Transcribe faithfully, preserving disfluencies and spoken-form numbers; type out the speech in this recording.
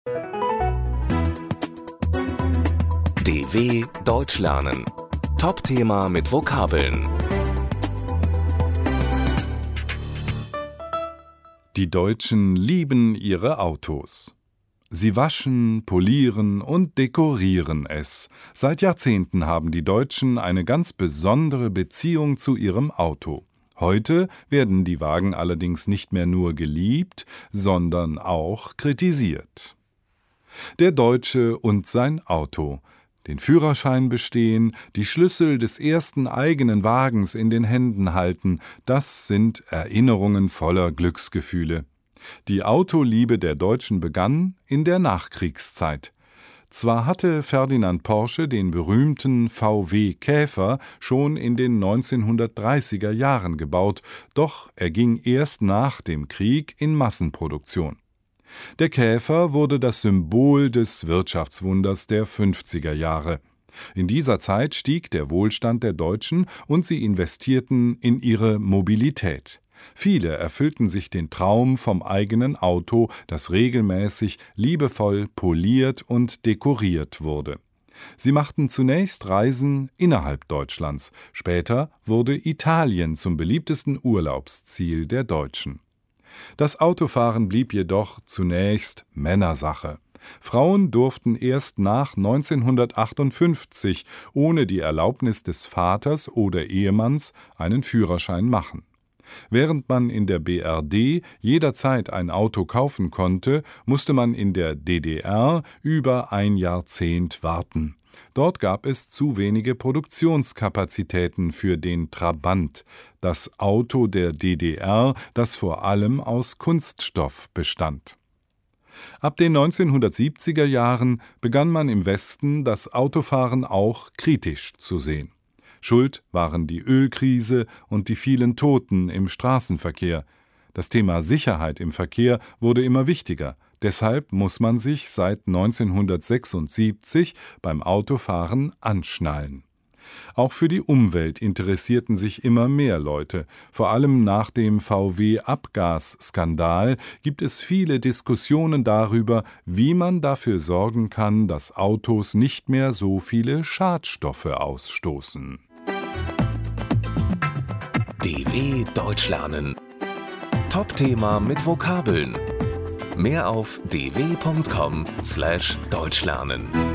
D W Deutsch lernen. Top-Thema mit Vokabeln. Die Deutschen lieben ihre Autos. Sie waschen, polieren und dekorieren es. Seit Jahrzehnten haben die Deutschen eine ganz besondere Beziehung zu ihrem Auto. Heute werden die Wagen allerdings nicht mehr nur geliebt, sondern auch kritisiert. Der Deutsche und sein Auto. Den Führerschein bestehen, die Schlüssel des ersten eigenen Wagens in den Händen halten, das sind Erinnerungen voller Glücksgefühle. Die Autoliebe der Deutschen begann in der Nachkriegszeit. Zwar hatte Ferdinand Porsche den berühmten V W Käfer schon in den neunzehnhundertdreißiger Jahren gebaut, doch er ging erst nach dem Krieg in Massenproduktion. Der Käfer wurde das Symbol des Wirtschaftswunders der fünfziger Jahre. In dieser Zeit stieg der Wohlstand der Deutschen und sie investierten in ihre Mobilität. Viele erfüllten sich den Traum vom eigenen Auto, das regelmäßig liebevoll poliert und dekoriert wurde. Sie machten zunächst Reisen innerhalb Deutschlands. Später wurde Italien zum beliebtesten Urlaubsziel der Deutschen. Das Autofahren blieb jedoch zunächst Männersache. Frauen durften erst nach neunzehnhundertachtundfünfzig ohne die Erlaubnis des Vaters oder Ehemanns einen Führerschein machen. Während man in der B R D jederzeit ein Auto kaufen konnte, musste man in der D D R über ein Jahrzehnt warten. Dort gab es zu wenige Produktionskapazitäten für den Trabant, das Auto der D D R, das vor allem aus Kunststoff bestand. Ab den neunzehnhundertsiebziger Jahren begann man im Westen, das Autofahren auch kritisch zu sehen. Schuld waren die Ölkrise und die vielen Toten im Straßenverkehr. Das Thema Sicherheit im Verkehr wurde immer wichtiger. Deshalb muss man sich seit neunzehnhundertsechsundsiebzig beim Autofahren anschnallen. Auch für die Umwelt interessierten sich immer mehr Leute. Vor allem nach dem V W-Abgasskandal gibt es viele Diskussionen darüber, wie man dafür sorgen kann, dass Autos nicht mehr so viele Schadstoffe ausstoßen. D W Deutsch lernen. Top-Thema mit Vokabeln. Mehr auf d w punkt com slash deutsch lernen.